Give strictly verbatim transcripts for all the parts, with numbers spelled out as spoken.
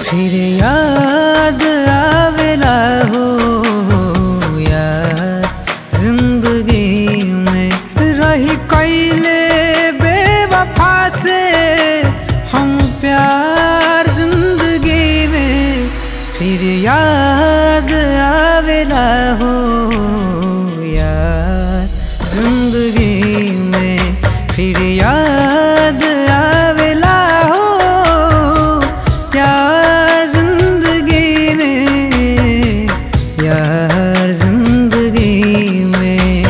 फिर याद आवेला हो यार जिंदगी में रही कैले बेवफा से हम प्यार जिंदगी में। फिर याद आवेला हो यार जिंदगी में। फिर याद आवेला हो यार जिंदगी में, यार जिंदगी में।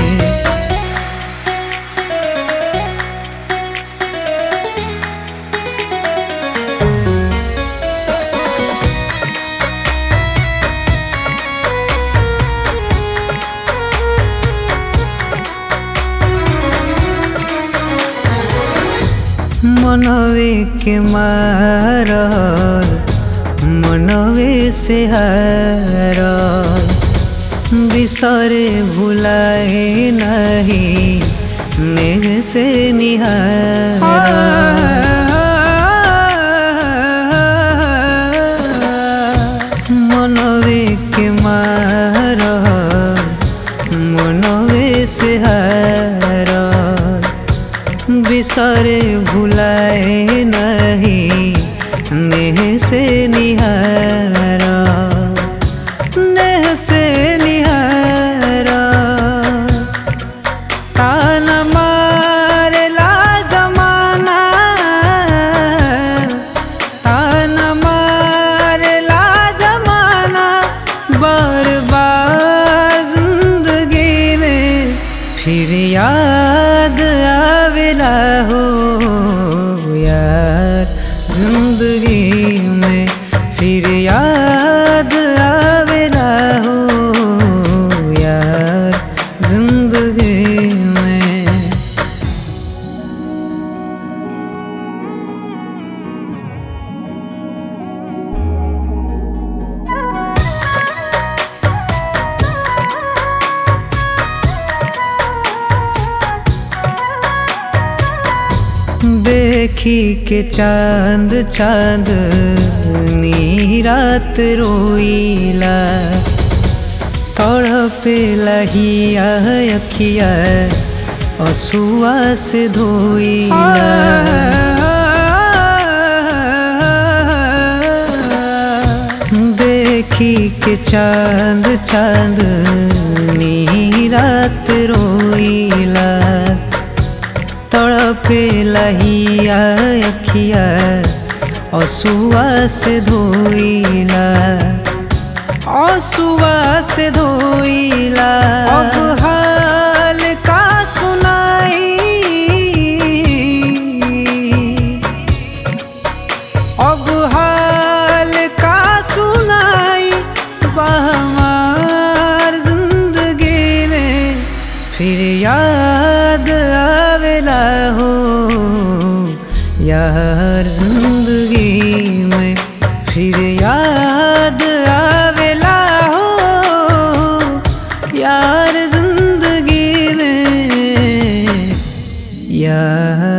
मनवे के मारल मनवे से हारल, बिसरे भुलाए नहीं नेह से निहारल। मनवे के मारल मनवे से हारल, बिसरे भुलाए नहीं नेह से निहारा, नेह से निहारा। ताना मारेला जमाना, ताना मारेला जमाना बार बार जिंदगी में। फिर याद आवेला हो यार जिंदगी में। फिर याद आवेला हो यार जिंदगी में। देखी के चांद चांद नी रात रोईला, तड़पेला हिया अखिया असुआ से धोईला। देखी के चांद चांद नी रात रोईला, तड़पेला हिया अखिया असुआ से धोईला, असुआ से धोईला। अब हाल का सुनाई, अब हाल का सुनाई हमार जिंदगी में। फिर याद आवेला हो यार जिंदगी में। फिर याद आवेला हो यार जिंदगी में, यार